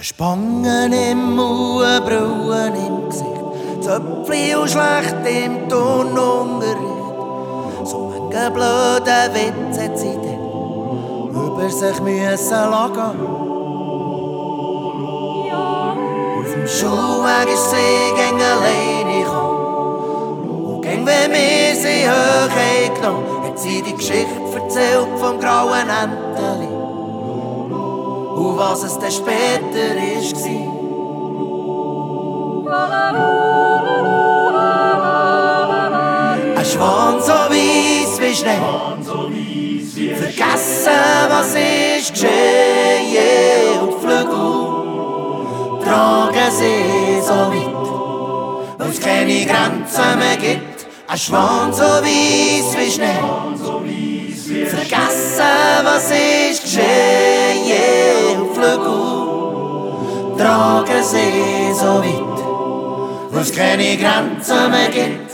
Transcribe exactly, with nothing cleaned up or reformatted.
Spangen im Mund, Brüllen im Gesicht, Zöpfli und schlecht im Turnunterricht. So manche blöde Witz hat sie dann über sich müssen lagen. Auf dem Schulweg ist sie gegen alleine gekommen. Und gegen wenn wir sie hoch genommen, hat sie die Geschichte erzählt vom grauen Enteli. Und was es dann später war. Ein Schwan so weiss wie Schnee, vergessen, was ist geschehen. Und die Flügel tragen sie so weit, weil es keine Grenzen mehr gibt. Ein Schwan so weiss wie Schnee, vergessen, was ist geschehen. Und die Flügel tragen sie so weit, weil es keine Grenzen mehr gibt.